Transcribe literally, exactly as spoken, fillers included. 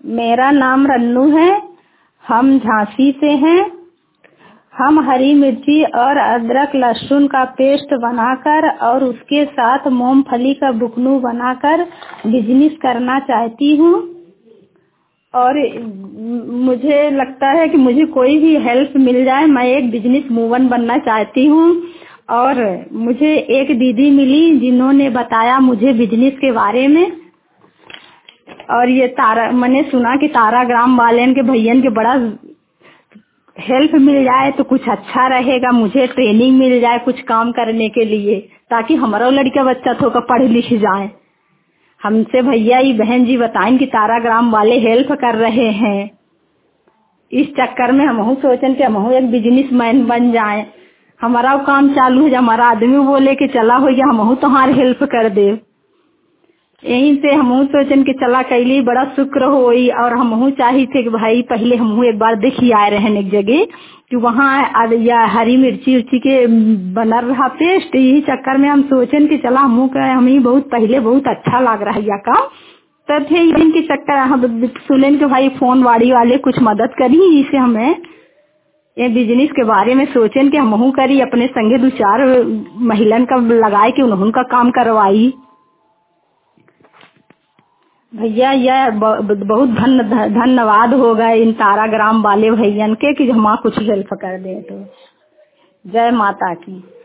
मेरा नाम रन्नू है। हम झांसी से हैं। हम हरी मिर्ची और अदरक लहसुन का पेस्ट बनाकर और उसके साथ मूंगफली का बुकनू बनाकर बिजनेस करना चाहती हूँ। और मुझे लगता है कि मुझे कोई भी हेल्प मिल जाए, मैं एक बिजनेस वूमन बनना चाहती हूँ। और मुझे एक दीदी मिली जिन्होंने बताया मुझे बिजनेस के बारे में। और ये तारा, मैंने सुना कि तारा ग्राम वाले के भैया के बड़ा हेल्प मिल जाए तो कुछ अच्छा रहेगा, मुझे ट्रेनिंग मिल जाए कुछ काम करने के लिए, ताकि हमारा लड़का बच्चा थोड़ा पढ़ लिख जाए। हमसे भैया ही बहन जी बताएं कि तारा ग्राम वाले हेल्प कर रहे हैं। इस चक्कर में हम सोचें कि हम एक बिजनेस मैन बन जाए। हमारा काम चालू है, हमारा आदमी बोले कि चला हो गया, हम तुम्हारी हेल्प कर दे। यहीं से हम सोचन कि चला कैली बड़ा शुक्र होई। और हम चाहिए थे कि भाई पहले हम एक बार देखी आए रहे एक जगह कि वहाँ या हरी मिर्ची उर्ची के बना रहा पेस्ट। यही चक्कर में हम सोचन कि चला हम हम ही बहुत पहले बहुत अच्छा लग रहा है यह काम। तो थे इनके चक्कर हम सुनेन कि भाई फोन वाड़ी वाले कुछ मदद करी, इसे हमें ये बिजनेस के बारे में सोचें कि हम करी अपने संगे दो चार महिलन का लगाए कि उन्होंने का काम करवाई। भैया यह बहुत धन धन्यवाद हो गए इन तारा ग्राम वाले भैयन के कि हम कुछ हेल्प कर दे। तो जय माता की।